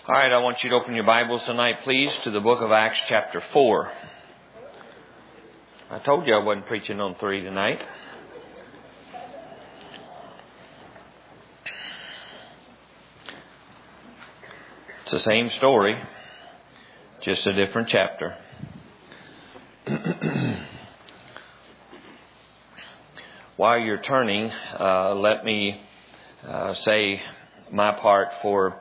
All right, I want you to open your Bibles tonight, please, to the book of Acts chapter 4. I told you I wasn't preaching on 3 tonight. It's the same story, just a different chapter. While you're turning, let me say my part for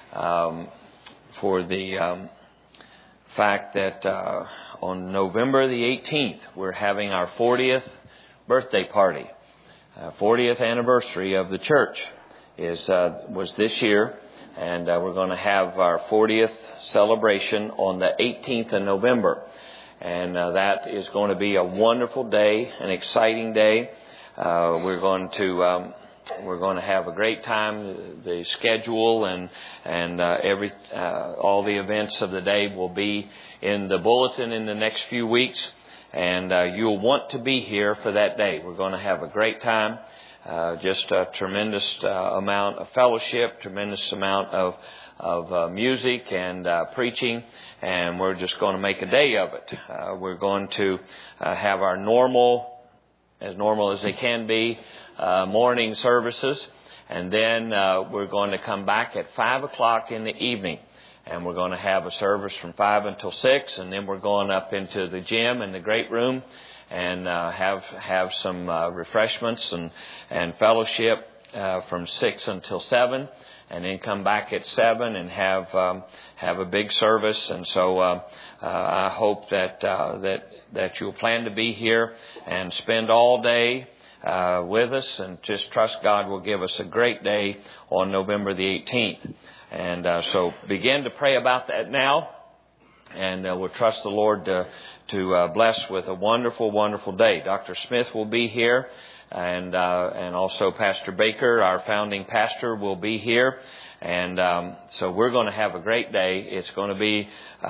the fact that on November the 18th, we're having our 40th birthday party. 40th anniversary of the church was this year, and we're going to have our 40th celebration on the 18th of November. And that is going to be a wonderful day, an exciting day. We're going to have a great time. The schedule and all the events of the day will be in the bulletin in the next few weeks, and you'll want to be here for that day. We're going to have a great time, just a tremendous amount of fellowship, tremendous amount of music and preaching, and we're just going to make a day of it. We're going to have our normal as they can be, morning services, and then we're going to come back at 5 o'clock in the evening, and we're going to have a service from 5 until 6, and then we're going up into the gym and the great room and have some refreshments and fellowship from 6 until 7, and then come back at 7 and have a big service. And so I hope that you'll plan to be here and spend all day with us, and just trust God will give us a great day on November the 18th. And so begin to pray about that now, and we'll trust the Lord to bless with a wonderful, wonderful day. Dr. Smith will be here, and also Pastor Baker, our founding pastor, will be here. And so we're going to have a great day. It's going to be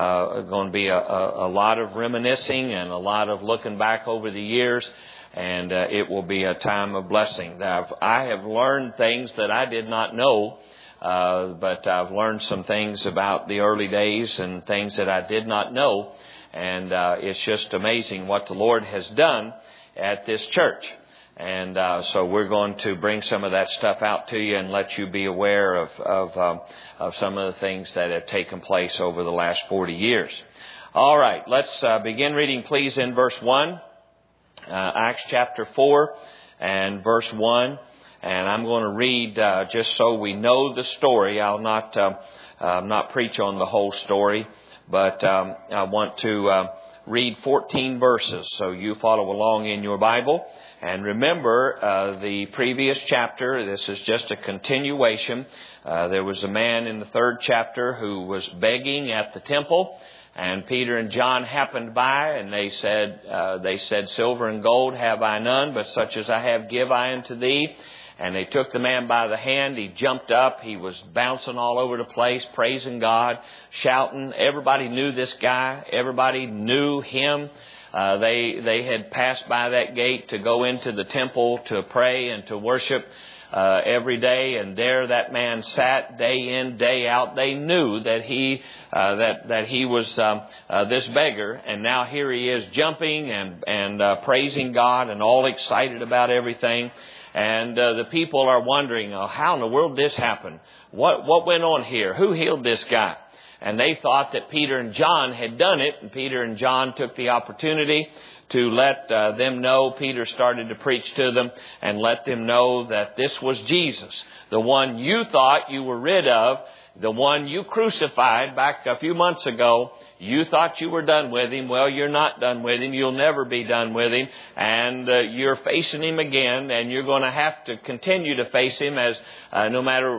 a lot of reminiscing and a lot of looking back over the years. And it will be a time of blessing. I have learned things that I did not know, but I've learned some things about the early days and things that I did not know. And it's just amazing what the Lord has done at this church. And so we're going to bring some of that stuff out to you and let you be aware of some of the things that have taken place over the last 40 years. All right, let's begin reading, please, in verse 1. Acts chapter 4 and verse 1. And I'm going to read just so we know the story. I'll not preach on the whole story, but I want to read 14 verses so you follow along in your Bible. And remember the previous chapter. This is just a continuation. There was a man in the 3rd chapter who was begging at the temple. And Peter and John happened by, and they said, "Silver and gold have I none, but such as I have give I unto thee." And they took the man by the hand. He jumped up. He was bouncing all over the place, praising God, shouting. Everybody knew this guy. Everybody knew him. They had passed by that gate to go into the temple to pray and to worship every day, and there that man sat day in, day out. They knew that he was this beggar, and now here he is jumping and praising God and all excited about everything. And the people are wondering, how in the world did this happen? What went on here? Who healed this guy? And they thought that Peter and John had done it, and Peter and John took the opportunity to let them know. Peter started to preach to them and let them know that this was Jesus, the one you thought you were rid of, the one you crucified back a few months ago. You thought you were done with him. Well, you're not done with him. You'll never be done with him. And you're facing him again, and you're going to have to continue to face him as no matter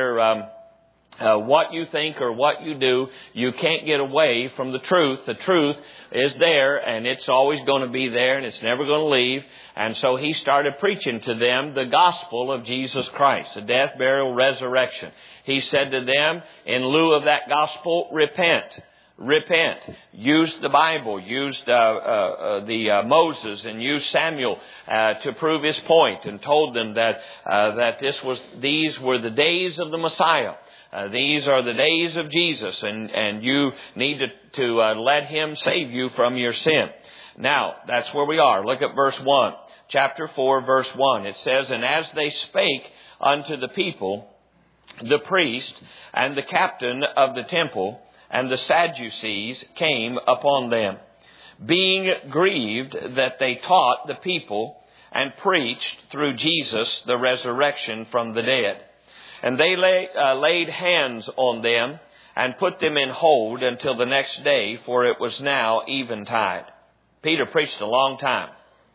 what you think or what you do, you can't get away from the truth. The truth is there, and it's always going to be there, and it's never going to leave. And so he started preaching to them the gospel of Jesus Christ, the death, burial, resurrection. He said to them, in lieu of that gospel, repent. Repent. Use the Bible. Use Moses and use Samuel to prove his point, and told them that these were the days of the Messiah. these are the days of Jesus, and you need to let Him save you from your sin. Now, that's where we are. Look at verse 1. Chapter 4, verse 1. It says, "And as they spake unto the people, the priest and the captain of the temple and the Sadducees came upon them, being grieved that they taught the people and preached through Jesus the resurrection from the dead. And they laid hands on them and put them in hold until the next day, for it was now eventide." Peter preached a long time.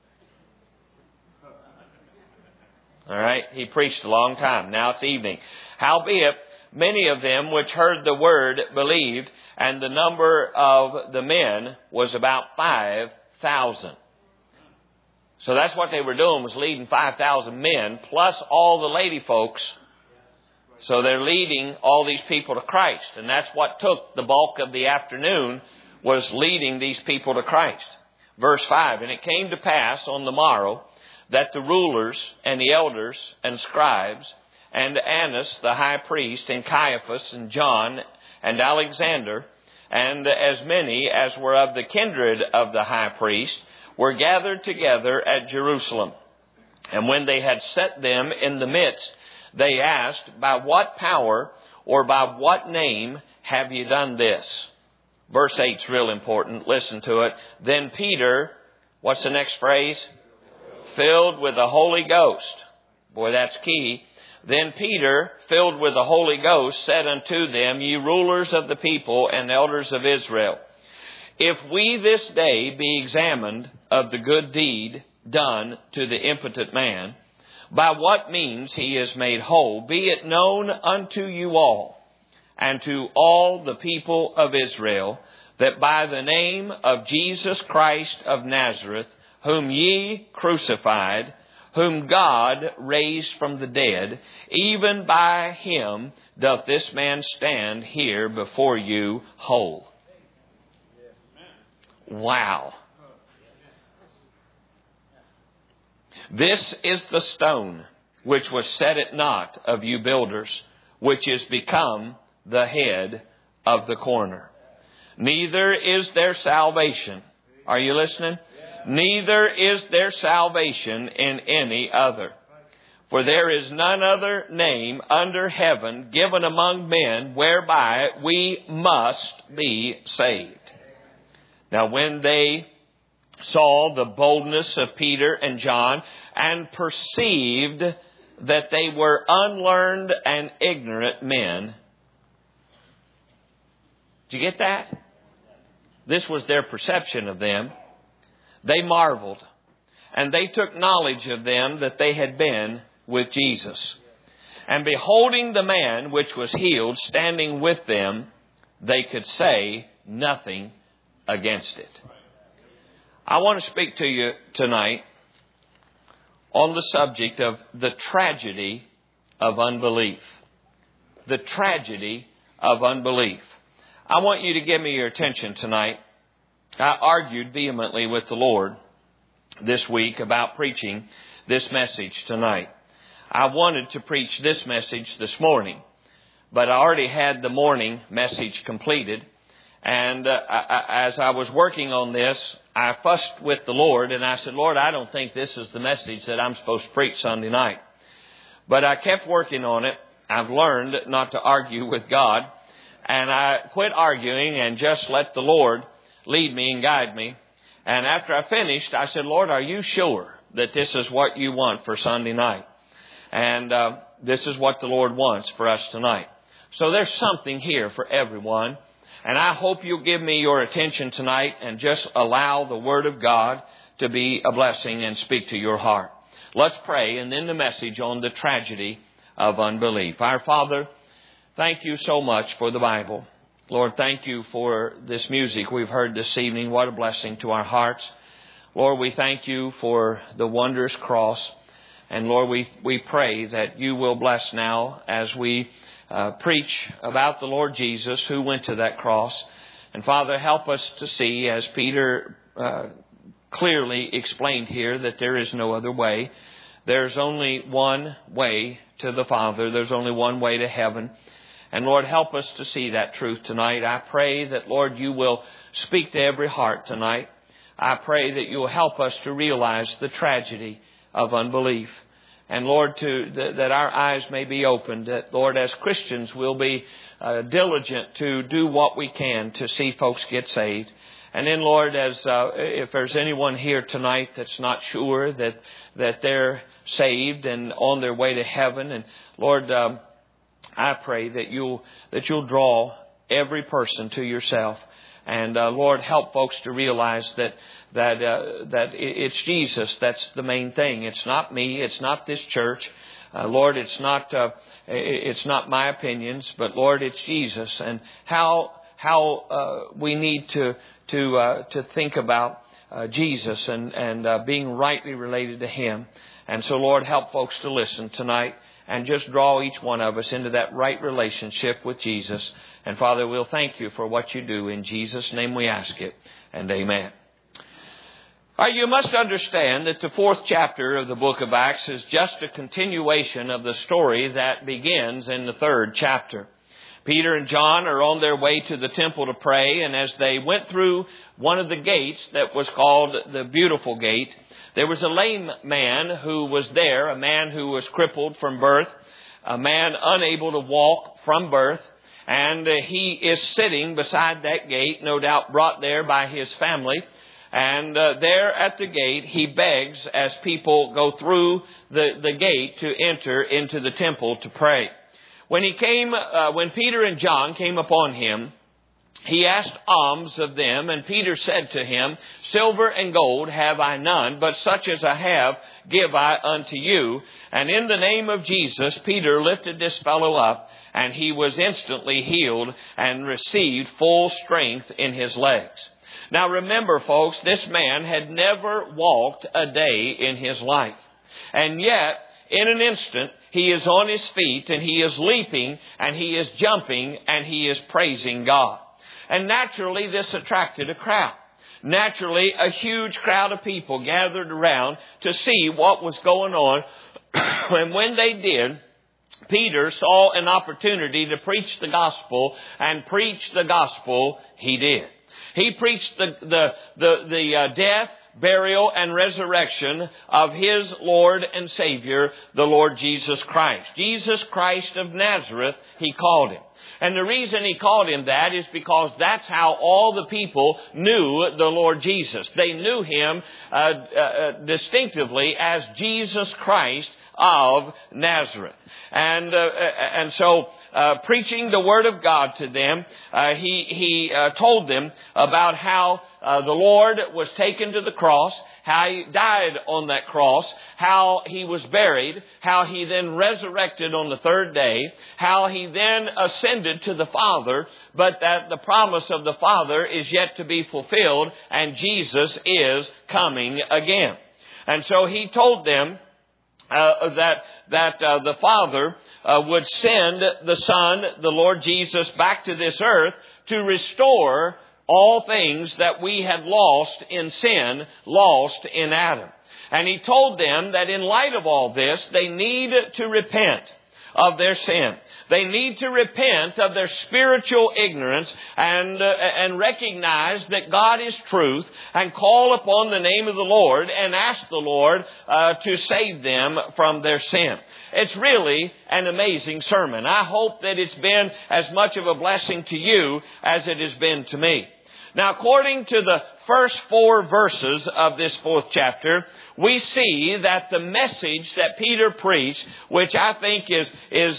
All right, he preached a long time. Now it's evening. "Howbeit, many of them which heard the word believed, and the number of the men was about 5,000. So that's what they were doing, was leading 5,000 men, plus all the lady folks. So they're leading all these people to Christ. And that's what took the bulk of the afternoon, was leading these people to Christ. Verse 5, "And it came to pass on the morrow that the rulers and the elders and scribes and Annas the high priest and Caiaphas and John and Alexander and as many as were of the kindred of the high priest were gathered together at Jerusalem. And when they had set them in the midst, they asked, By what power or by what name have ye done this?" Verse 8 is real important. Listen to it. "Then Peter," what's the next phrase? "Filled with the Holy Ghost." Boy, that's key. "Then Peter, filled with the Holy Ghost, said unto them, Ye rulers of the people and elders of Israel, if we this day be examined of the good deed done to the impotent man, by what means he is made whole, be it known unto you all, and to all the people of Israel, that by the name of Jesus Christ of Nazareth, whom ye crucified, whom God raised from the dead, even by him doth this man stand here before you whole." Wow. "This is the stone which was set at naught of you builders, which is become the head of the corner. Neither is there salvation." Are you listening? "Neither is there salvation in any other. For there is none other name under heaven given among men whereby we must be saved." Now when they saw the boldness of Peter and John and perceived that they were unlearned and ignorant men. Did you get that? This was their perception of them. They marveled, and they took knowledge of them that they had been with Jesus. And beholding the man which was healed standing with them, they could say nothing against it. I want to speak to you tonight on the subject of the tragedy of unbelief. The tragedy of unbelief. I want you to give me your attention tonight. I argued vehemently with the Lord this week about preaching this message tonight. I wanted to preach this message this morning, but I already had the morning message completed. And as I was working on this, I fussed with the Lord and I said, "Lord, I don't think this is the message that I'm supposed to preach Sunday night." But I kept working on it. I've learned not to argue with God. And I quit arguing and just let the Lord lead me and guide me. And after I finished, I said, "Lord, are you sure that this is what you want for Sunday night?" And this is what the Lord wants for us tonight. So there's something here for everyone. And I hope you'll give me your attention tonight and just allow the Word of God to be a blessing and speak to your heart. Let's pray, and then the message on the tragedy of unbelief. Our Father, thank you so much for the Bible. Lord, thank you for this music we've heard this evening. What a blessing to our hearts. Lord, we thank you for the wondrous cross. And Lord, we pray that you will bless now as we preach about the Lord Jesus who went to that cross. And Father, help us to see, as Peter clearly explained here, that there is no other way. There's only one way to the Father. There's only one way to heaven. And Lord, help us to see that truth tonight. I pray that, Lord, you will speak to every heart tonight. I pray that you will help us to realize the tragedy of unbelief. And Lord, that our eyes may be opened. That, Lord, as Christians, we'll be diligent to do what we can to see folks get saved. And then, Lord, if there's anyone here tonight that's not sure that they're saved and on their way to heaven, and Lord, I pray that you'll draw every person to yourself. And Lord, help folks to realize that it's Jesus that's the main thing. It's not me. It's not this church. Lord, it's not my opinions, but Lord, it's Jesus. And how we need to think about Jesus and being rightly related to Him. And so, Lord, help folks to listen tonight and just draw each one of us into that right relationship with Jesus. And Father, we'll thank you for what you do. In Jesus' name we ask it, and amen. All right, you must understand that the 4th chapter of the book of Acts is just a continuation of the story that begins in the 3rd chapter. Peter and John are on their way to the temple to pray, and as they went through one of the gates that was called the Beautiful Gate, there was a lame man who was there, a man who was crippled from birth, a man unable to walk from birth, and he is sitting beside that gate, no doubt brought there by his family. And there at the gate, he begs as people go through the gate to enter into the temple to pray. When Peter and John came upon him, he asked alms of them, and Peter said to him, "Silver and gold have I none, but such as I have give I unto you." And in the name of Jesus, Peter lifted this fellow up, and he was instantly healed and received full strength in his legs. Now remember, folks, this man had never walked a day in his life. And yet, in an instant, he is on his feet, and he is leaping, and he is jumping, and he is praising God. And naturally, this attracted a crowd. Naturally, a huge crowd of people gathered around to see what was going on. And when they did, Peter saw an opportunity to preach the gospel, and preach the gospel he did. He preached the death, burial, and resurrection of his Lord and Savior, the Lord Jesus Christ. Jesus Christ of Nazareth, he called him. And the reason he called him that is because that's how all the people knew the Lord Jesus. They knew him distinctively as Jesus Christ of Nazareth. And so preaching the Word of God to them, he told them about how the Lord was taken to the cross, how he died on that cross, how he was buried, how he then resurrected on the 3rd day, how he then ascended to the Father, but that the promise of the Father is yet to be fulfilled, and Jesus is coming again. And so he told them that the Father would send the Son, the Lord Jesus, back to this earth to restore all things that we had lost in sin, lost in Adam. And he told them that in light of all this, they need to repent of their sin. They need to repent of their spiritual ignorance and recognize that God is truth, and call upon the name of the Lord and ask the Lord to save them from their sin. It's really an amazing sermon. I hope that it's been as much of a blessing to you as it has been to me. Now, according to the first 4 verses of this 4th chapter, we see that the message that Peter preached, which I think is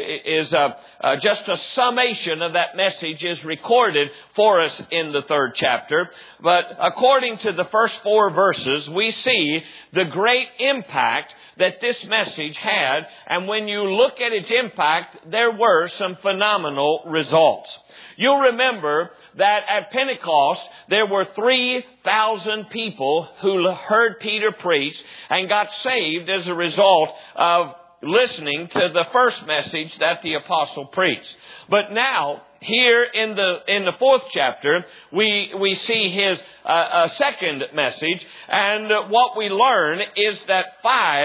just a summation of that message, is recorded for us in the 3rd chapter. But according to the first 4 verses, we see the great impact that this message had. And when you look at its impact, there were some phenomenal results. You'll remember that at Pentecost, there were 3,000 people who heard Peter preach and got saved as a result of listening to the first message that the apostle preached. But now, here in the 4th chapter, we see his second message, and what we learn is that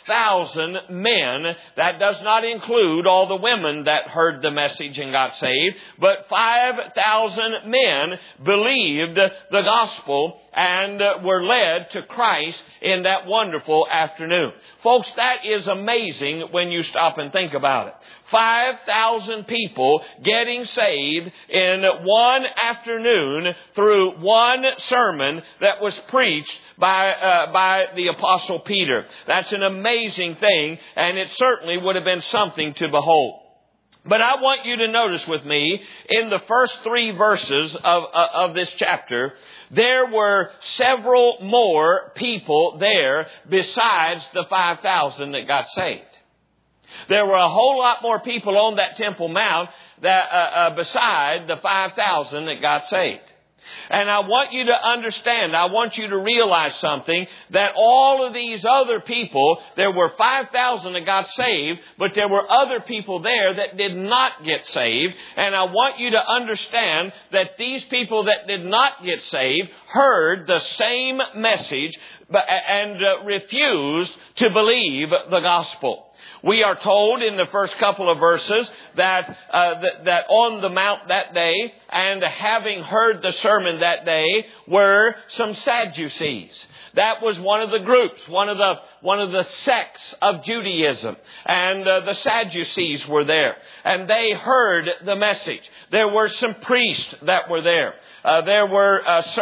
5,000 men. That does not include all the women that heard the message and got saved, but 5,000 men believed the gospel and were led to Christ in that wonderful afternoon. Folks, that is amazing when you stop and think about it. 5,000 people getting saved in one afternoon through one sermon that was preached by the Apostle Peter. That's an amazing thing, and it certainly would have been something to behold. But I want you to notice with me, in the first 3 verses of this chapter, there were several more people there besides the 5,000 that got saved. There were a whole lot more people on that Temple Mount that beside the 5,000 that got saved. And I want you to understand, I want you to realize something, that all of these other people, there were 5,000 that got saved, but there were other people there that did not get saved. And I want you to understand that these people that did not get saved heard the same message and refused to believe the gospel. We are told in the first couple of verses that that on the mount that day, and having heard the sermon that day, were some Sadducees. That was one of the groups, one of the sects of Judaism, and the Sadducees were there, and they heard the message. There were some priests that were there. There were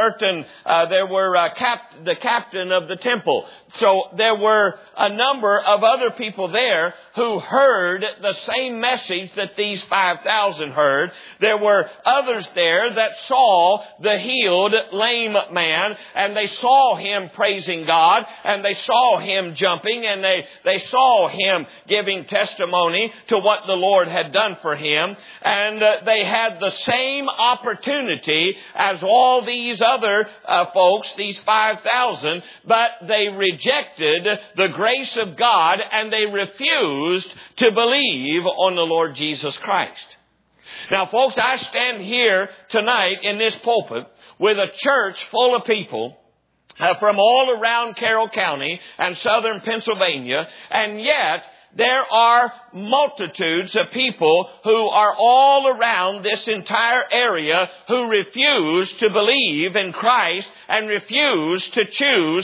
the captain of the temple. So there were a number of other people there who heard the same message that these 5,000 heard. There were others there that saw the healed lame man, and they saw him praising God, and they saw him jumping, and they saw him giving testimony to what the Lord had done for him. And they had the same opportunity as all these other folks, these 5,000, but they rejected the grace of God and they refused to believe on the Lord Jesus Christ. Now, folks, I stand here tonight in this pulpit with a church full of people from all around Carroll County and southern Pennsylvania, and yet there are multitudes of people who are all around this entire area who refuse to believe in Christ and refuse to choose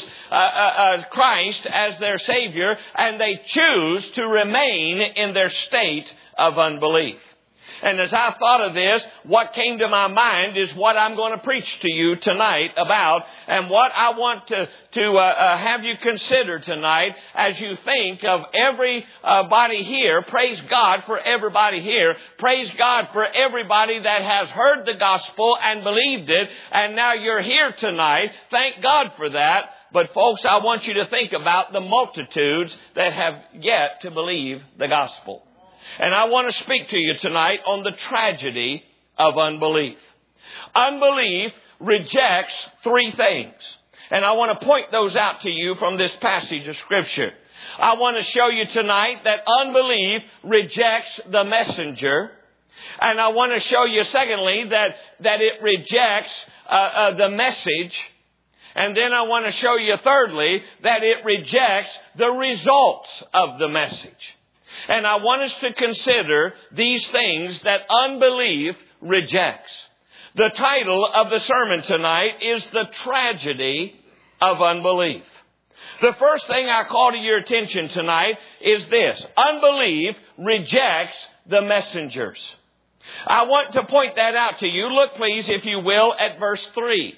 Christ as their Savior, and they choose to remain in their state of unbelief. And as I thought of this, what came to my mind is what I'm going to preach to you tonight about, and what I want to have you consider tonight as you think of everybody here. Praise God for everybody here. Praise God for everybody that has heard the gospel and believed it, and now you're here tonight. Thank God for that. But folks, I want you to think about the multitudes that have yet to believe the gospel. And I want to speak to you tonight on the tragedy of unbelief. Unbelief rejects 3 things. And I want to point those out to you from this passage of Scripture. I want to show you tonight that unbelief rejects the messenger. And I want to show you, secondly, that it rejects the message. And then I want to show you, thirdly, that it rejects the results of the message. And I want us to consider these things that unbelief rejects. The title of the sermon tonight is The Tragedy of Unbelief. The first thing I call to your attention tonight is this: unbelief rejects the messengers. I want to point that out to you. Look, please, if you will, at verse 3.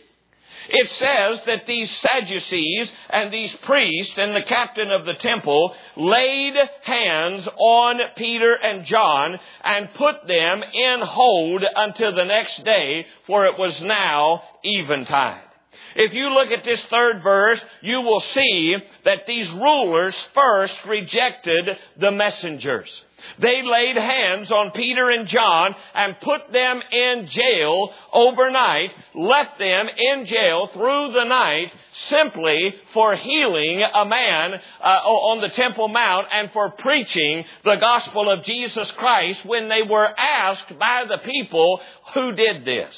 It says that these Sadducees and these priests and the captain of the temple laid hands on Peter and John and put them in hold until the next day, for it was now eventide. If you look at this 3rd verse, you will see that these rulers first rejected the messengers. They laid hands on Peter and John and put them in jail overnight, left them in jail through the night simply for healing a man on the Temple Mount and for preaching the gospel of Jesus Christ when they were asked by the people who did this.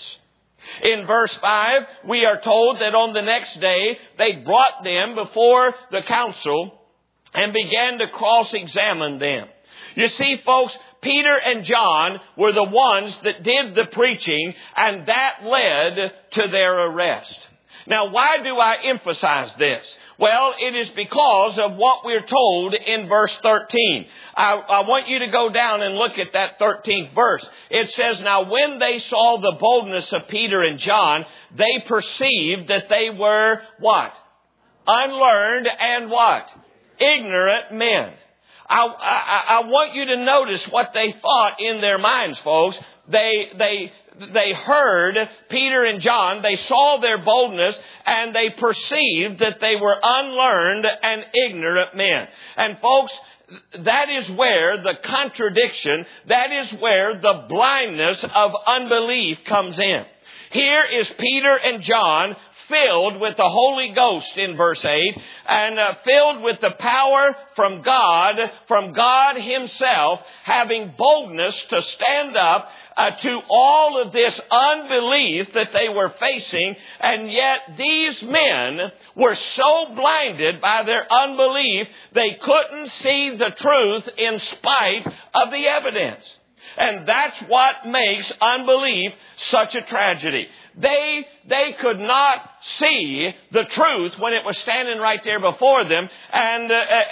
In verse 5, we are told that on the next day they brought them before the council. and began to cross-examine them. You see, folks, Peter and John were the ones that did the preaching, and that led to their arrest. Now, why do I emphasize this? Well, it is because of what we're told in verse 13. I want you to go down and look at that 13th verse. It says, "Now when they saw the boldness of Peter and John, they perceived that they were," what? "Unlearned and" what? "Ignorant men." I want you to notice what they thought in their minds, folks. They heard Peter and John, they saw their boldness, and they perceived that they were unlearned and ignorant men. And folks, that is where the contradiction, that is where the blindness of unbelief comes in. Here is Peter and John filled with the Holy Ghost in verse 8, and filled with the power from God Himself, having boldness to stand up to all of this unbelief that they were facing. And yet these men were so blinded by their unbelief, they couldn't see the truth in spite of the evidence. And that's what makes unbelief such a tragedy. They could not see the truth when it was standing right there before them. And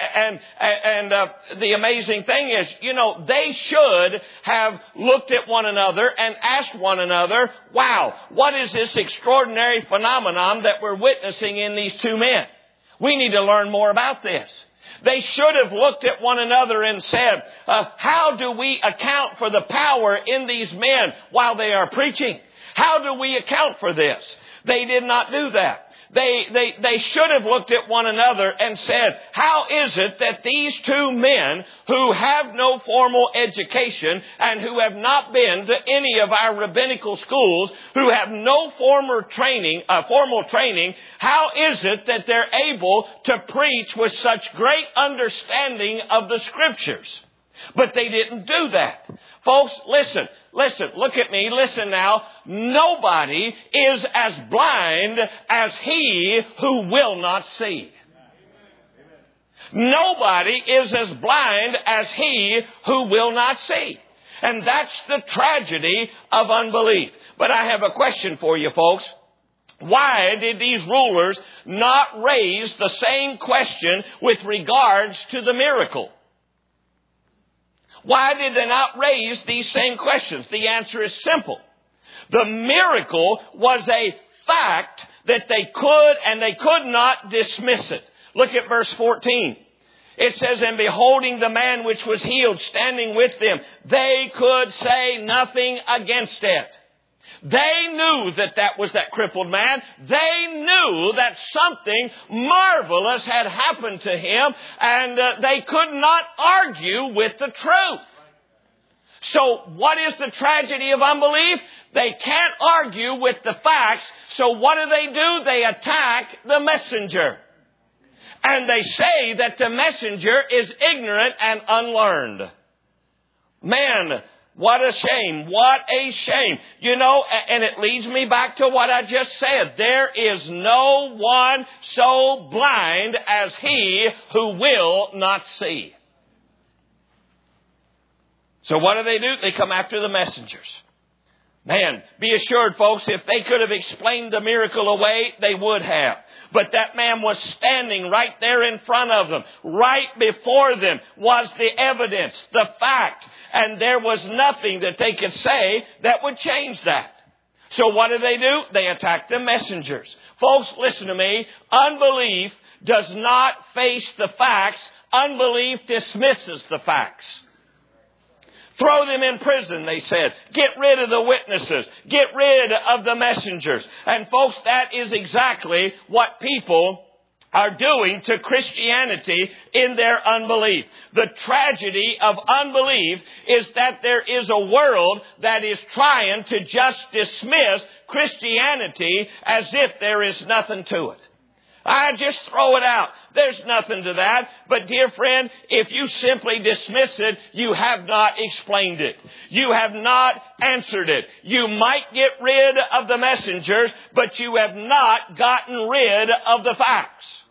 the amazing thing is, they should have looked at one another and asked one another, wow, what is this extraordinary phenomenon that we're witnessing in these two men? We need to learn more about this. They should have looked at one another and said, how do we account for the power in these men while they are preaching? How do we account for this? They did not do that. They should have looked at one another and said, how is it that these two men who have no formal education and who have not been to any of our rabbinical schools, who have no formal training, how is it that they're able to preach with such great understanding of the Scriptures? But they didn't do that. Folks, listen, look at me, listen now. Nobody is as blind as he who will not see. Nobody is as blind as he who will not see. And that's the tragedy of unbelief. But I have a question for you, folks. Why did these rulers not raise the same question with regards to the miracle? Why did they not raise these same questions? The answer is simple. The miracle was a fact that they could not dismiss it. Look at verse 14. It says, "And beholding the man which was healed standing with them, they could say nothing against it." They knew that was that crippled man. They knew that something marvelous had happened to him, and they could not argue with the truth. So what is the tragedy of unbelief? They can't argue with the facts. So what do? They attack the messenger. And they say that the messenger is ignorant and unlearned. Man, what a shame. What a shame. And it leads me back to what I just said. There is no one so blind as he who will not see. So what do? They come after the messengers. Man, be assured, folks, if they could have explained the miracle away, they would have. But that man was standing right there in front of them. Right before them was the evidence, the fact. And there was nothing that they could say that would change that. So what do? They attack the messengers. Folks, listen to me. Unbelief does not face the facts. Unbelief dismisses the facts. Throw them in prison, they said. Get rid of the witnesses. Get rid of the messengers. And folks, that is exactly what people are doing to Christianity in their unbelief. The tragedy of unbelief is that there is a world that is trying to just dismiss Christianity as if there is nothing to it. I just throw it out. There's nothing to that. But dear friend, if you simply dismiss it, you have not explained it. You have not answered it. You might get rid of the messengers, but you have not gotten rid of the facts.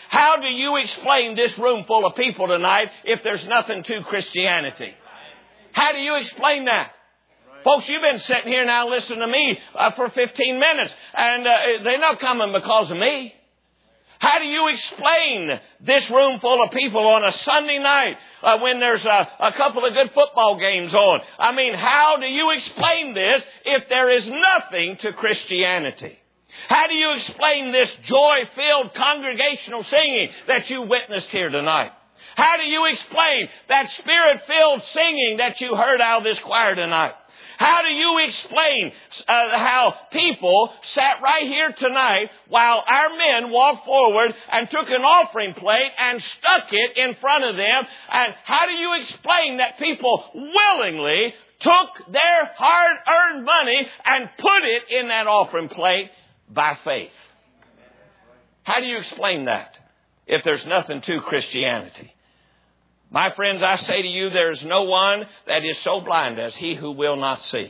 How do you explain this room full of people tonight if there's nothing to Christianity? How do you explain that? Folks, you've been sitting here now listening to me for 15 minutes, and they're not coming because of me. How do you explain this room full of people on a Sunday night when there's a couple of good football games on? I mean, how do you explain this if there is nothing to Christianity? How do you explain this joy-filled congregational singing that you witnessed here tonight? How do you explain that spirit-filled singing that you heard out of this choir tonight? How do you explain how people sat right here tonight while our men walked forward and took an offering plate and stuck it in front of them? And how do you explain that people willingly took their hard-earned money and put it in that offering plate by faith? How do you explain that if there's nothing to Christianity? My friends, I say to you, there is no one that is so blind as he who will not see.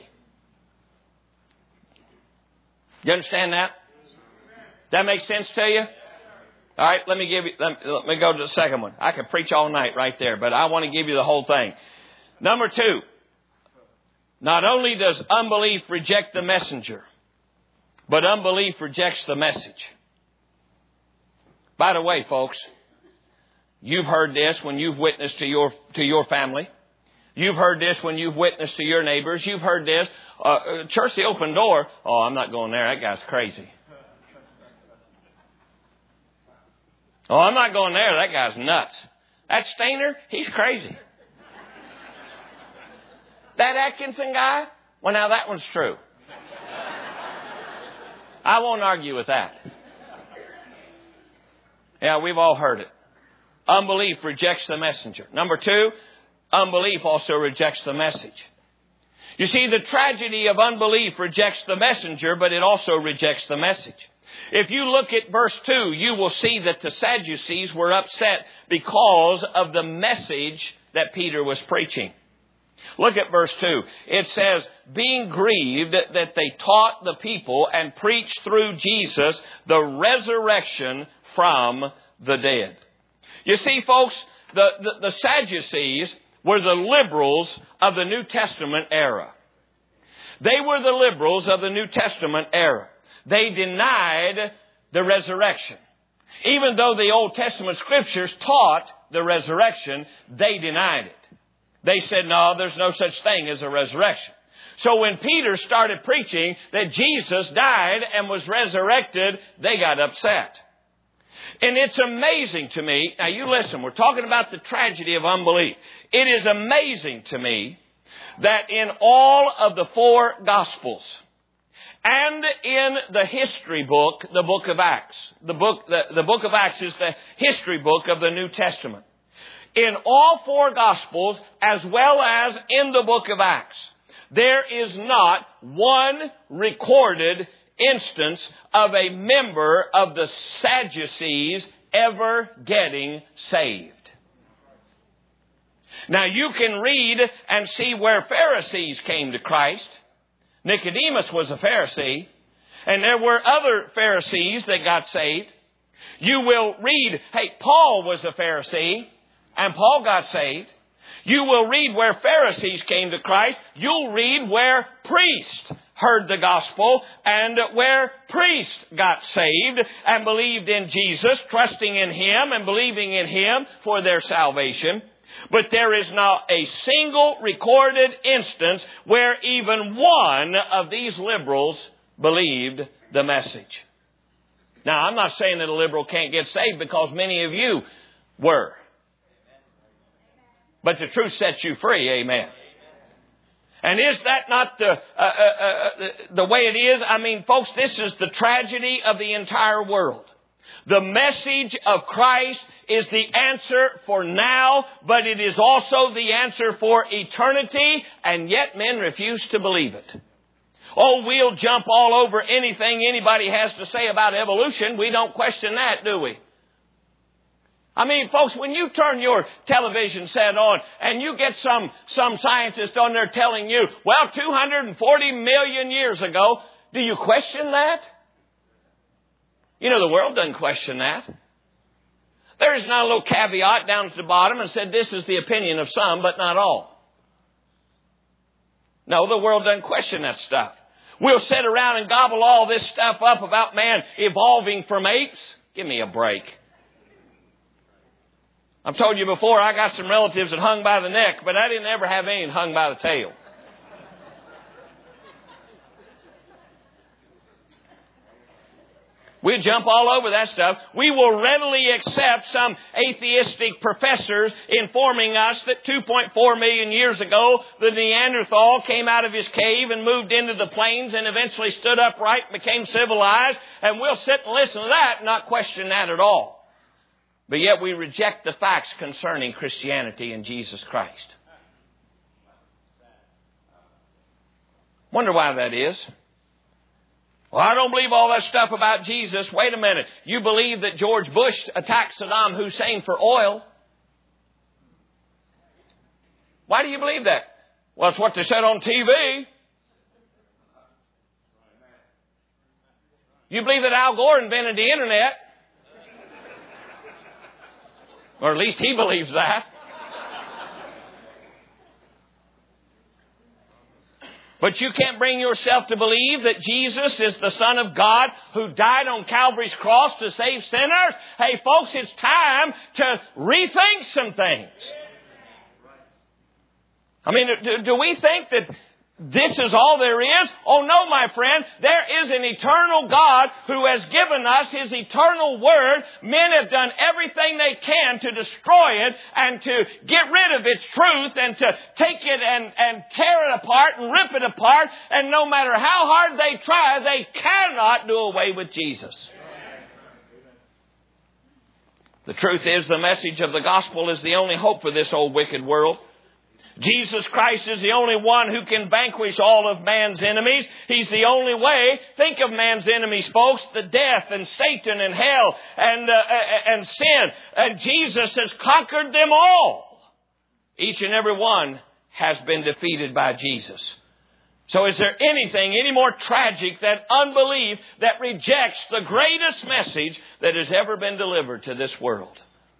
You understand that? That makes sense to you? All right, let me go to the second one. I could preach all night right there, but I want to give you the whole thing. Number 2, not only does unbelief reject the messenger, but unbelief rejects the message. By the way, folks, you've heard this when you've witnessed to your family. You've heard this when you've witnessed to your neighbors. You've heard this. Church, the open door. Oh, I'm not going there. That guy's crazy. Oh, I'm not going there. That guy's nuts. That Stainer, he's crazy. That Atkinson guy, well, now that one's true. I won't argue with that. Yeah, we've all heard it. Unbelief rejects the messenger. Number 2, unbelief also rejects the message. You see, the tragedy of unbelief rejects the messenger, but it also rejects the message. If you look at verse 2, you will see that the Sadducees were upset because of the message that Peter was preaching. Look at verse 2. It says, being grieved that they taught the people and preached through Jesus the resurrection from the dead. You see, folks, the Sadducees were the liberals of the New Testament era. They were the liberals of the New Testament era. They denied the resurrection. Even though the Old Testament scriptures taught the resurrection, they denied it. They said, no, there's no such thing as a resurrection. So when Peter started preaching that Jesus died and was resurrected, they got upset. And it's amazing to me, now you listen, we're talking about the tragedy of unbelief. It is amazing to me that in all of the 4 Gospels and in the history book, the book of Acts, the book of Acts is the history book of the New Testament. In all 4 Gospels, as well as in the book of Acts, there is not one recorded instance of a member of the Sadducees ever getting saved. Now you can read and see where Pharisees came to Christ. Nicodemus was a Pharisee, and there were other Pharisees that got saved. You will read, Paul was a Pharisee, and Paul got saved. You will read where Pharisees came to Christ. You'll read where priests heard the gospel and where priests got saved and believed in Jesus, trusting in Him and believing in Him for their salvation. But there is not a single recorded instance where even one of these liberals believed the message. Now, I'm not saying that a liberal can't get saved because many of you were. But the truth sets you free, amen. And is that not the way it is? I mean, folks, this is the tragedy of the entire world. The message of Christ is the answer for now, but it is also the answer for eternity, and yet men refuse to believe it. Oh, we'll jump all over anything anybody has to say about evolution. We don't question that, do we? I mean, folks, when you turn your television set on and you get some scientist on there telling you, well, 240 million years ago, do you question that? You know, the world doesn't question that. There is not a little caveat down at the bottom and said this is the opinion of some, but not all. No, the world doesn't question that stuff. We'll sit around and gobble all this stuff up about man evolving from apes. Give me a break. I've told you before, I got some relatives that hung by the neck, but I didn't ever have any hung by the tail. We jump all over that stuff. We will readily accept some atheistic professors informing us that 2.4 million years ago, the Neanderthal came out of his cave and moved into the plains and eventually stood upright and became civilized. And we'll sit and listen to that and not question that at all. But yet we reject the facts concerning Christianity and Jesus Christ. Wonder why that is. Well, I don't believe all that stuff about Jesus. Wait a minute. You believe that George Bush attacked Saddam Hussein for oil? Why do you believe that? Well, it's what they said on TV. You believe that Al Gore invented the internet? Or at least he believes that. But you can't bring yourself to believe that Jesus is the Son of God who died on Calvary's cross to save sinners. Hey, folks, it's time to rethink some things. I mean, do we think that this is all there is? Oh no, my friend. There is an eternal God who has given us His eternal Word. Men have done everything they can to destroy it and to get rid of its truth and to take it and tear it apart and rip it apart. And no matter how hard they try, they cannot do away with Jesus. The truth is, the message of the gospel is the only hope for this old wicked world. Jesus Christ is the only one who can vanquish all of man's enemies. He's the only way. Think of man's enemies, folks. The death and Satan and hell and sin. And Jesus has conquered them all. Each and every one has been defeated by Jesus. So is there anything any more tragic than unbelief that rejects the greatest message that has ever been delivered to this world?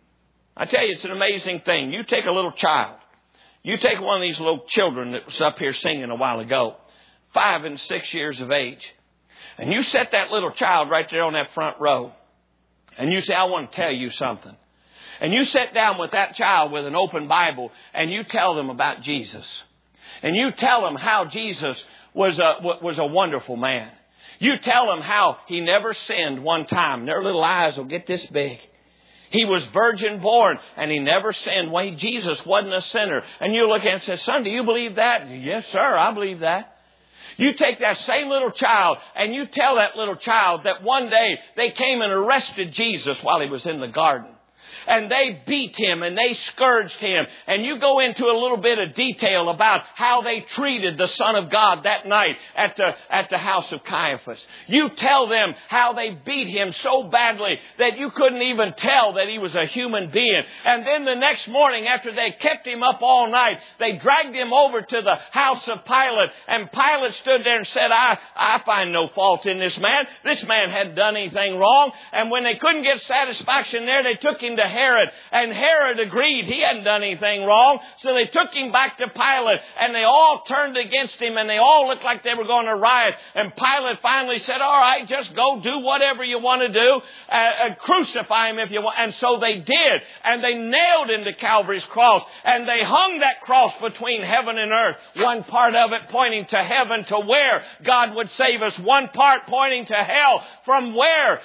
I tell you, it's an amazing thing. You take a little child. You take one of these little children that was up here singing a while ago, 5 and 6 years of age, and you set that little child right there on that front row, and you say, I want to tell you something. And you sit down with that child with an open Bible, and you tell them about Jesus. And you tell them how Jesus was a wonderful man. You tell them how He never sinned one time. Their little eyes will get this big. He was virgin born and He never sinned. Well, Jesus wasn't a sinner. And you look at him and say, son, do you believe that? Yes, sir, I believe that. You take that same little child and you tell that little child that one day they came and arrested Jesus while He was in the garden. And they beat Him and they scourged Him. And you go into a little bit of detail about how they treated the Son of God that night at the house of Caiaphas. You tell them how they beat Him so badly that you couldn't even tell that He was a human being. And then the next morning, after they kept Him up all night, they dragged Him over to the house of Pilate. And Pilate stood there and said, I find no fault in this man. This man hadn't done anything wrong. And when they couldn't get satisfaction there, they took Him to Herod, and Herod agreed he hadn't done anything wrong, so they took Him back to Pilate, and they all turned against Him, and they all looked like they were going to riot. And Pilate finally said, all right, just go do whatever you want to do, crucify Him if you want. And so they did, and they nailed Him to Calvary's cross, and they hung that cross between heaven and earth, one part of it pointing to heaven, to where God would save us, one part pointing to hell, from where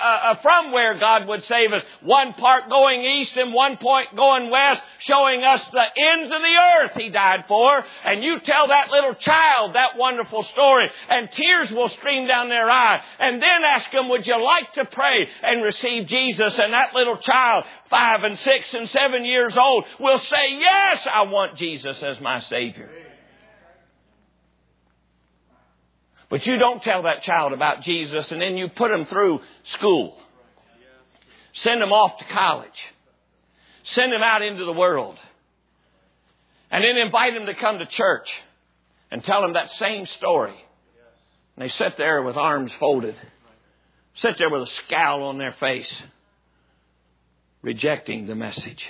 God would save us, one part going east and one point going west, showing us the ends of the earth He died for. And you tell that little child that wonderful story, and tears will stream down their eye. And then ask them, would you like to pray and receive Jesus? And that little child, 5 and 6 and 7 years old, will say, yes, I want Jesus as my Savior. But you don't tell that child about Jesus, and then you put them through school. Send them off to college. Send them out into the world. And then invite them to come to church and tell them that same story. And they sit there with arms folded. Sit there with a scowl on their face. rejecting the message.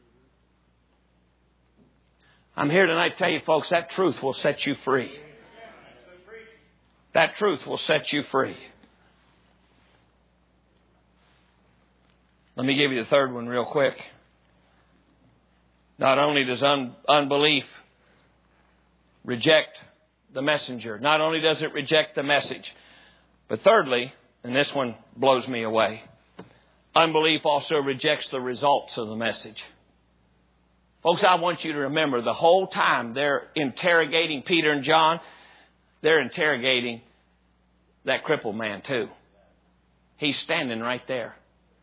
I'm here tonight to tell you, folks, that truth will set you free. That truth will set you free. Let me give you the third one real quick. Not only does unbelief reject the messenger, not only does it reject the message, but thirdly, and this one blows me away, unbelief also rejects the results of the message. Folks, I want you to remember the whole time they're interrogating Peter and John, they're interrogating that crippled man too. He's standing right there.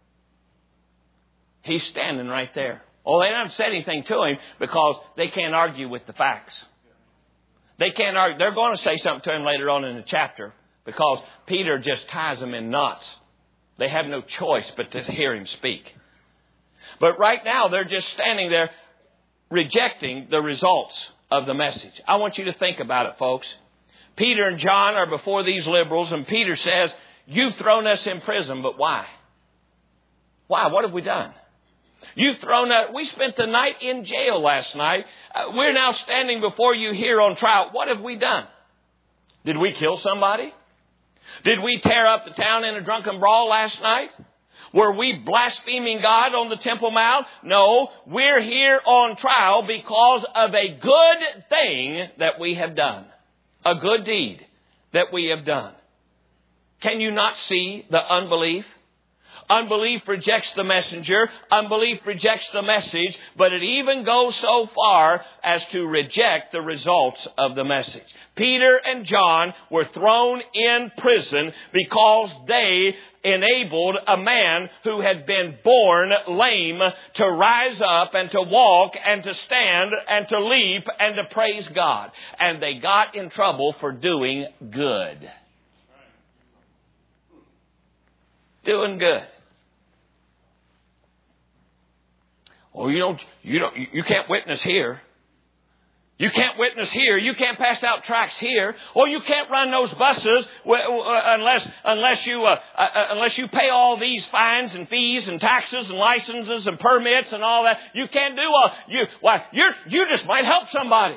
He's standing right there. Oh, they haven't said anything to him because they can't argue with the facts. They can't argue. They're going to say something to him later on in the chapter because Peter just ties them in knots. They have no choice but to hear him speak. But right now, they're just standing there rejecting the results of the message. I want you to think about it, folks. Peter and John are before these liberals, and Peter says, "You've thrown us in prison, but why? Why? What have we done? You've thrown us. We spent the night in jail last night. We're now standing before you here on trial. What have we done? Did we kill somebody? Did we tear up the town in a drunken brawl last night? Were we blaspheming God on the Temple Mount? No, we're here on trial because of a good thing that we have done. A good deed that we have done." Can you not see the unbelief? Unbelief rejects the messenger. Unbelief rejects the message. But it even goes so far as to reject the results of the message. Peter and John were thrown in prison because they enabled a man who had been born lame to rise up and to walk and to stand and to leap and to praise God. And they got in trouble for doing good. Doing good. Oh, you can't witness here. You can't witness here. You can't pass out tracts here. Or you can't run those buses unless you pay all these fines and fees and taxes and licenses and permits and all that. You can't do all. You just might help somebody.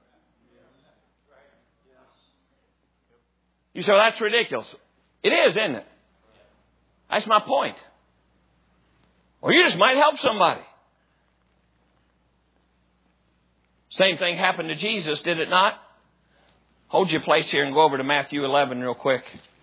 You say, well, that's ridiculous. It is, isn't it? That's my point. Or you just might help somebody. Same thing happened to Jesus, did it not? Hold your place here and go over to Matthew 11 real quick.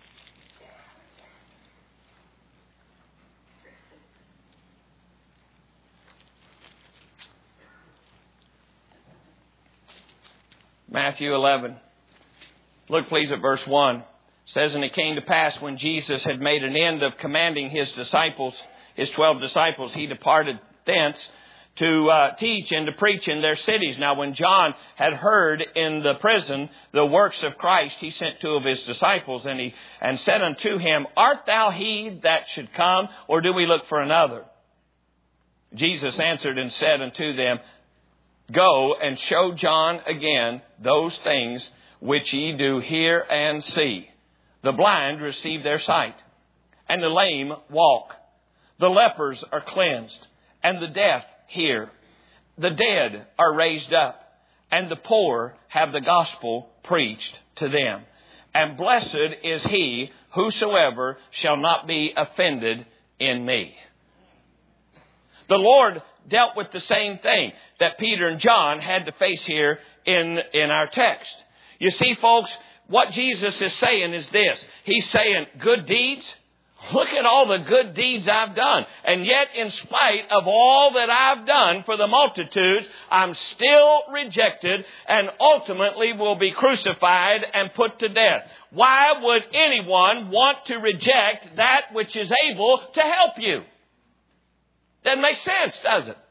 Matthew 11. Look please at verse 1. It says, "And it came to pass when Jesus had made an end of commanding his disciples, his 12 disciples, he departed thence to teach and to preach in their cities. Now when John had heard in the prison the works of Christ, he sent 2 of his disciples and said unto him, Art thou he that should come, or do we look for another? Jesus answered and said unto them, Go and show John again those things which ye do hear and see. The blind receive their sight, and the lame walk. The lepers are cleansed, and the deaf hear. The dead are raised up, and the poor have the gospel preached to them. And blessed is he whosoever shall not be offended in me." The Lord dealt with the same thing that Peter and John had to face here in our text. You see, folks, what Jesus is saying is this. He's saying, good deeds. Look at all the good deeds I've done. And yet, in spite of all that I've done for the multitudes, I'm still rejected and ultimately will be crucified and put to death. Why would anyone want to reject that which is able to help you? Doesn't make sense, does it?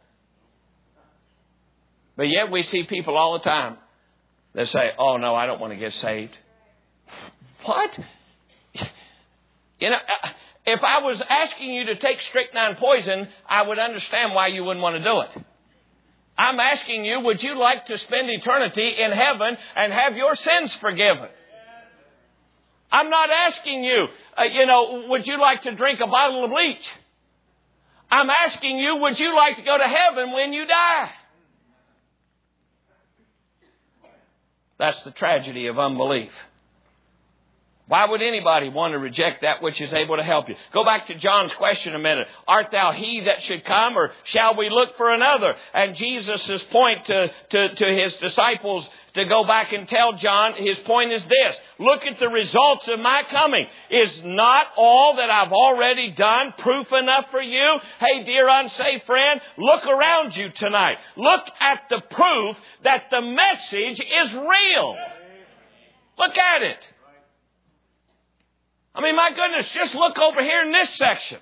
But yet we see people all the time that say, oh no, I don't want to get saved. What? You know, if I was asking you to take strychnine poison, I would understand why you wouldn't want to do it. I'm asking you, would you like to spend eternity in heaven and have your sins forgiven? I'm not asking you, would you like to drink a bottle of bleach? I'm asking you, would you like to go to heaven when you die? That's the tragedy of unbelief. Why would anybody want to reject that which is able to help you? Go back to John's question a minute. Art thou he that should come, or shall we look for another? And Jesus' point to his disciples to go back and tell John, his point is this: look at the results of my coming. Is not all that I've already done proof enough for you? Hey, dear unsaved friend, look around you tonight. Look at the proof that the message is real. Look at it. I mean, my goodness, just look over here in this section.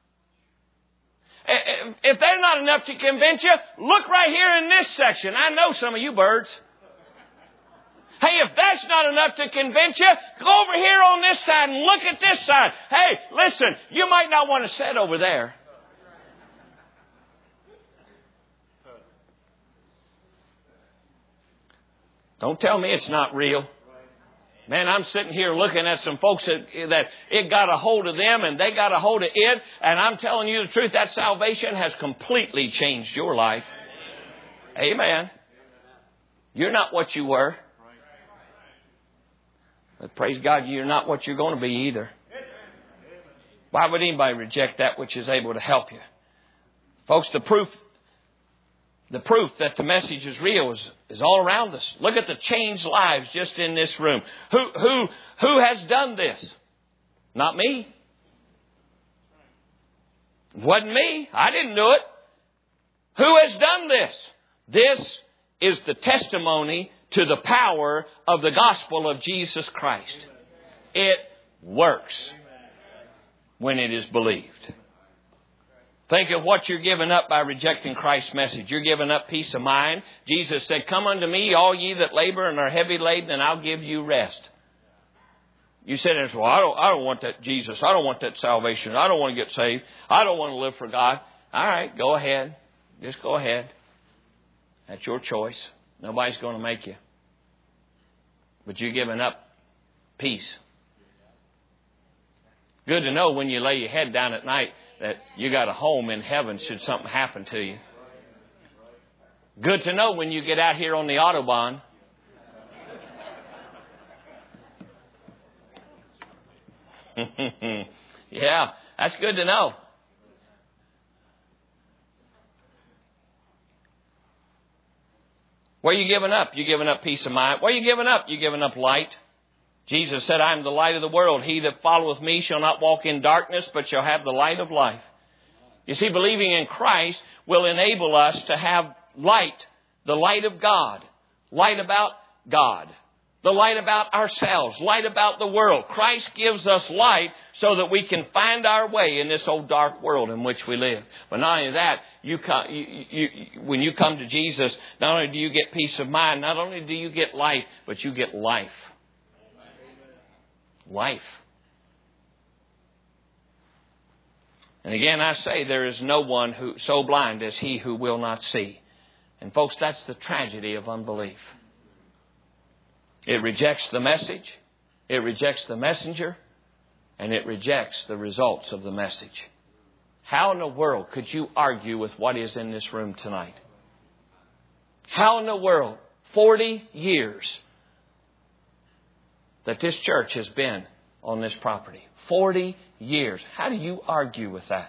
If they're not enough to convince you, look right here in this section. I know some of you birds. Hey, if that's not enough to convince you, go over here on this side and look at this side. Hey, listen, you might not want to sit over there. Don't tell me it's not real. Man, I'm sitting here looking at some folks that it got a hold of them and they got a hold of it. And I'm telling you the truth, that salvation has completely changed your life. Amen. You're not what you were. But praise God, you're not what you're going to be either. Why would anybody reject that which is able to help you? Folks, the proof that the message is real is all around us. Look at the changed lives just in this room. Who has done this? Not me. It wasn't me. I didn't do it. Who has done this? This is the testimony to the power of the gospel of Jesus Christ. It works when it is believed. Think of what you're giving up by rejecting Christ's message. You're giving up peace of mind. Jesus said, come unto me, all ye that labor and are heavy laden, and I'll give you rest. You said, well, I don't want that Jesus. I don't want that salvation. I don't want to get saved. I don't want to live for God. All right, go ahead. Just go ahead. That's your choice. Nobody's going to make you. But you're giving up peace. Good to know when you lay your head down at night that you got a home in heaven should something happen to you. Good to know when you get out here on the Autobahn. Yeah, that's good to know. What are you giving up? You're giving up peace of mind. What are you giving up? You're giving up light. Jesus said, I am the light of the world. He that followeth me shall not walk in darkness, but shall have the light of life. You see, believing in Christ will enable us to have light, the light of God, light about God, the light about ourselves, light about the world. Christ gives us light so that we can find our way in this old dark world in which we live. But not only that, when you come to Jesus, not only do you get peace of mind, not only do you get light, but you get life. Life. And again, I say there is no one who so blind as he who will not see. And folks, that's the tragedy of unbelief. It rejects the message, it rejects the messenger, and it rejects the results of the message. How in the world could you argue with what is in this room tonight? How in the world, 40 years that this church has been on this property. 40 years. How do you argue with that?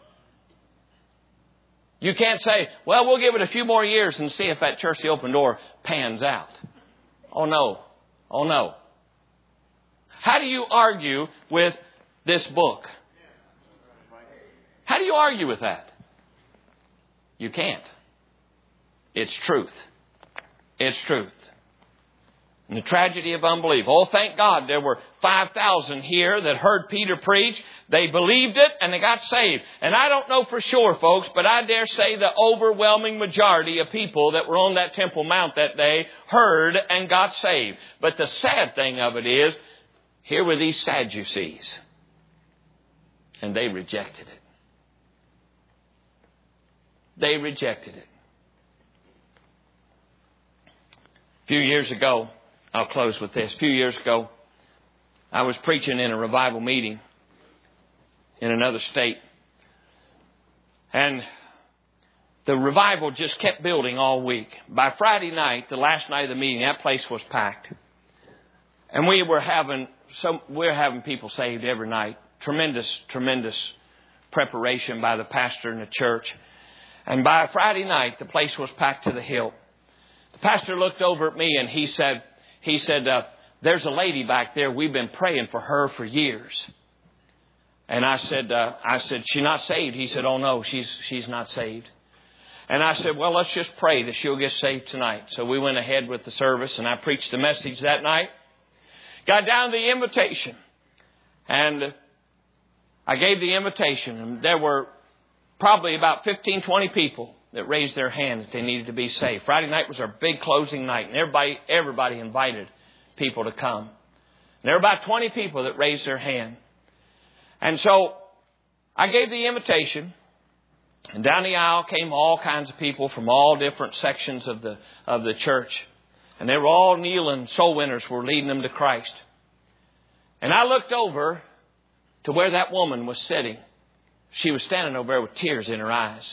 You can't say, well, we'll give it a few more years and see if that Church the Open Door pans out. Oh, no. Oh, no. How do you argue with this book? How do you argue with that? You can't. It's truth. It's truth. And the tragedy of unbelief. Oh, thank God there were 5,000 here that heard Peter preach. They believed it and they got saved. And I don't know for sure, folks, but I dare say the overwhelming majority of people that were on that Temple Mount that day heard and got saved. But the sad thing of it is, here were these Sadducees. And they rejected it. They rejected it. A few years ago, I'll close with this. A few years ago, I was preaching in a revival meeting in another state. And the revival just kept building all week. By Friday night, the last night of the meeting, that place was packed. And we're having people saved every night. Tremendous preparation by the pastor and the church. And by Friday night, the place was packed to the hilt. The pastor looked over at me and he said, there's a lady back there. We've been praying for her for years. And I said, she's not saved. He said, oh no, she's not saved. And I said, well, let's just pray that she'll get saved tonight. So we went ahead with the service and I preached the message that night. Got down to the invitation. And I gave the invitation. And there were probably about 15, 20 people that raised their hands that they needed to be saved. Friday night was our big closing night. And everybody invited people to come. And there were about 20 people that raised their hand. And so I gave the invitation. And down the aisle came all kinds of people from all different sections of the church. And they were all kneeling. Soul winners were leading them to Christ. And I looked over to where that woman was sitting. She was standing over there with tears in her eyes.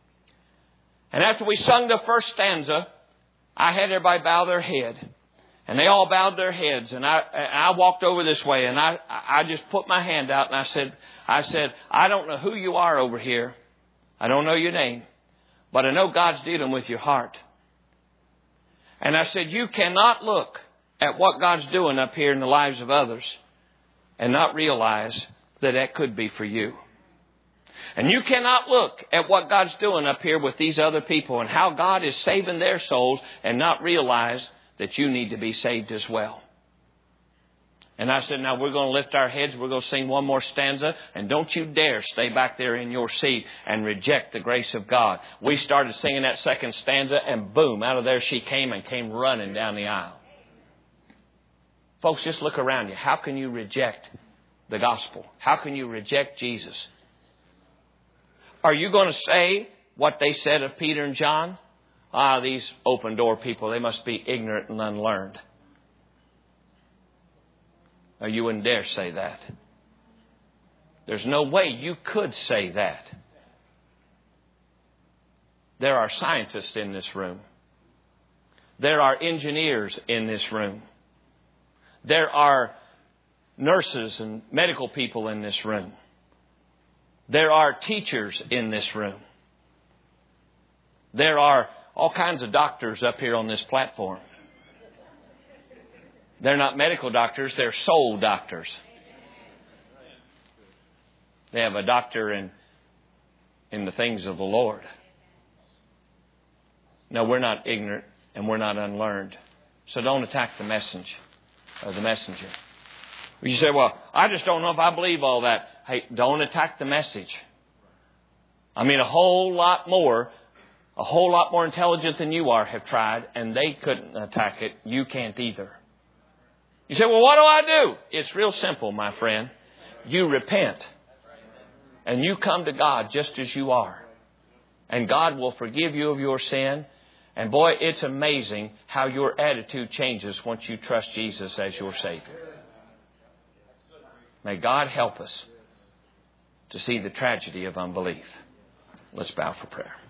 And after we sung the first stanza, I had everybody bow their head. And they all bowed their heads. And I walked over this way and I just put my hand out and I said, I don't know who you are over here. I don't know your name. But I know God's dealing with your heart. And I said, you cannot look at what God's doing up here in the lives of others and not realize that could be for you. And you cannot look at what God's doing up here with these other people and how God is saving their souls and not realize that you need to be saved as well. And I said, now we're going to lift our heads. We're going to sing one more stanza. And don't you dare stay back there in your seat and reject the grace of God. We started singing that second stanza and boom, out of there she came and came running down the aisle. Folks, just look around you. How can you reject the gospel? How can you reject Jesus? Are you going to say what they said of Peter and John? These open door people, they must be ignorant and unlearned. Or you wouldn't dare say that. There's no way you could say that. There are scientists in this room. There are engineers in this room. There are nurses and medical people in this room. There are teachers in this room. There are all kinds of doctors up here on this platform. They're not medical doctors, they're soul doctors. They have a doctor in the things of the Lord. No, we're not ignorant and we're not unlearned. So don't attack the message or the messenger. You say, well, I just don't know if I believe all that. Hey, don't attack the message. I mean, a whole lot more intelligent than you are have tried, and they couldn't attack it. You can't either. You say, well, what do I do? It's real simple, my friend. You repent. And you come to God just as you are. And God will forgive you of your sin. And boy, it's amazing how your attitude changes once you trust Jesus as your Savior. May God help us to see the tragedy of unbelief. Let's bow for prayer.